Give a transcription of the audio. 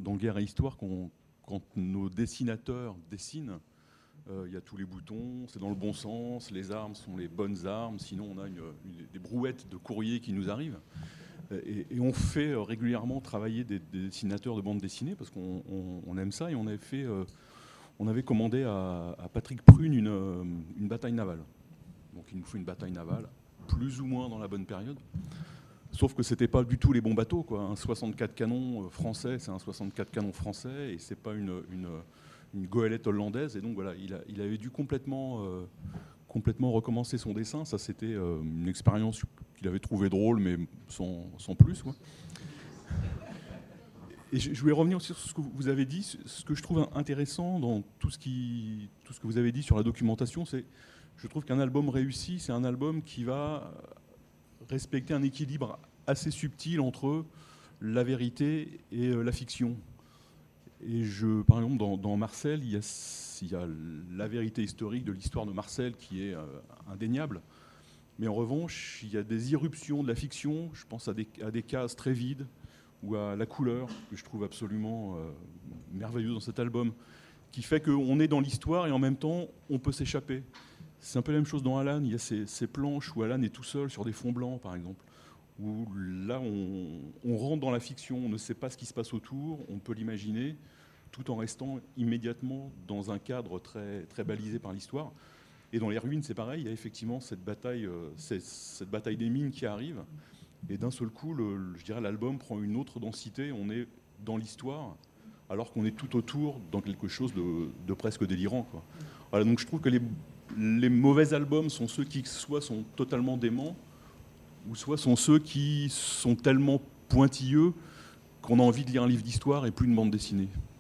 dans Guerre et Histoire, quand nos dessinateurs dessinent, il y a tous les boutons, c'est dans le bon sens, les armes sont les bonnes armes, sinon on a des brouettes de courrier qui nous arrivent. Et on fait régulièrement travailler des dessinateurs de bande dessinée, parce qu'on aime ça, et on avait commandé à Patrick Prune une bataille navale. Donc il nous faut une bataille navale, plus ou moins dans la bonne période. Sauf que c'était pas du tout les bons bateaux, quoi. Un 64 canons français, c'est un 64 canons français, et c'est pas une goélette hollandaise. Et donc voilà, il avait dû complètement recommencer son dessin. Ça, c'était une expérience qu'il avait trouvée drôle, mais sans plus, quoi. Et je voulais revenir aussi sur ce que vous avez dit. Ce que je trouve intéressant dans tout ce que vous avez dit sur la documentation, c'est, je trouve qu'un album réussi, c'est un album qui va respecter un équilibre assez subtil entre la vérité et la fiction. Et par exemple, dans Marcel, il y a la vérité historique de l'histoire de Marcel qui est indéniable. Mais en revanche, il y a des irruptions de la fiction. Je pense à des cases très vides, ou à la couleur, que je trouve absolument merveilleuse dans cet album, qui fait qu'on est dans l'histoire et en même temps, on peut s'échapper. C'est un peu la même chose dans Alan. Il y a ces planches où Alan est tout seul sur des fonds blancs, par exemple, où là, on rentre dans la fiction, on ne sait pas ce qui se passe autour, on peut l'imaginer, tout en restant immédiatement dans un cadre très, très balisé par l'histoire. Et dans les ruines, c'est pareil, il y a effectivement cette bataille des mines qui arrive, et d'un seul coup, je dirais, l'album prend une autre densité, on est dans l'histoire, alors qu'on est tout autour dans quelque chose de presque délirant, quoi. Voilà, donc je trouve que les mauvais albums sont ceux qui soit sont totalement déments, ou soit sont ceux qui sont tellement pointilleux qu'on a envie de lire un livre d'histoire et plus une bande dessinée.